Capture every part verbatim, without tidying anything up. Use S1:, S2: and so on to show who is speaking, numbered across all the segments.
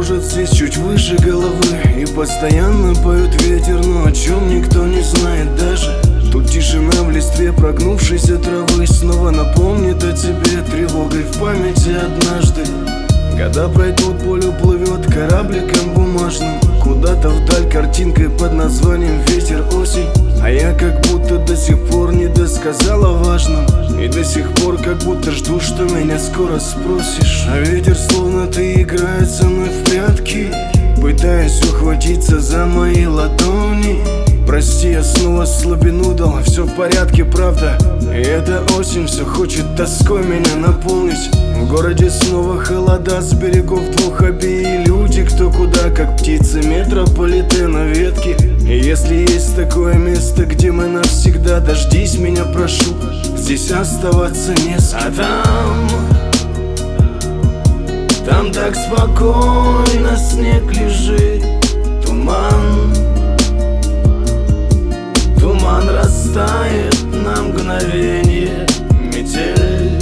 S1: кружат здесь чуть выше головы, и постоянно поют ветер, но о чем никто не знает даже. Тут тишина в листве прогнувшейся травы снова напомнит о тебе тревогой в памяти однажды. Года пройдут, поле уплывет корабликом бумажным куда-то вдаль картинкой под названием «Ветер, осень». А я как будто до сих пор не досказал о важном, и до сих пор как будто жду, что меня скоро спросишь. А ветер словно ты играет со мной в прятки, пытаясь ухватиться за мои ладони. Прости, я снова слабину дал, все в порядке, правда. И эта осень все хочет тоской меня наполнить. В городе снова холода, с берегов двух обеи люди кто куда, как птицы метрополитена ветки. И если есть такое место, где мы навсегда, дождись меня, прошу, здесь оставаться не с кем. А там, там так спокойно снег лежит, туман. Туман растает на мгновенье, метель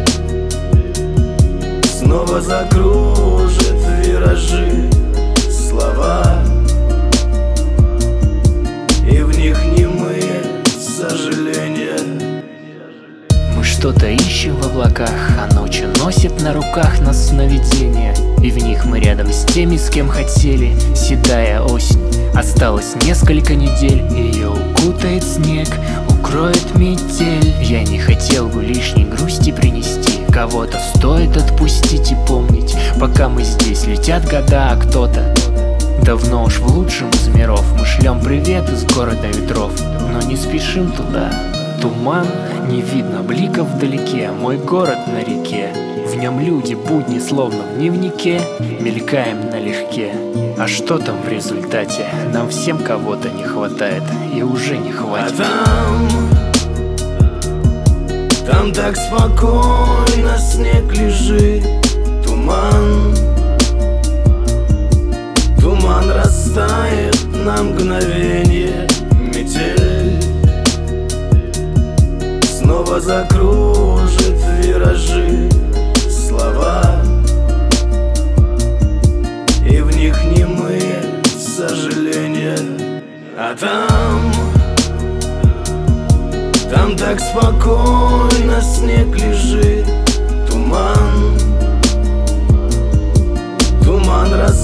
S1: снова закружит виражи слова, и в них немые сожаления.
S2: Мы что-то ищем в облаках, а ночью носит на руках нас сновидения, и в них мы рядом с теми, с кем хотели. Седая осень, осталось несколько недель, ее укутает снег, укроет метель. Я не хотел бы лишней грусти принести, кого-то стоит отпустить и помнить. Пока мы здесь, летят года, а кто-то давно уж в лучшем из миров. Мы шлем привет из города ветров, но не спешим туда. Туман, не видно бликов вдалеке, мой город на реке. В нем люди, будни словно в дневнике, мелькаем налегке. А что там в результате? Нам всем кого-то не хватает, и уже не хватит.
S1: А там, там так спокойно снег лежит, туман. Туман растает на мгновенье, метель снова закружит виражи слова, и в них немые сожаления. А там, там так спокойно снег лежит, туман. Туман растает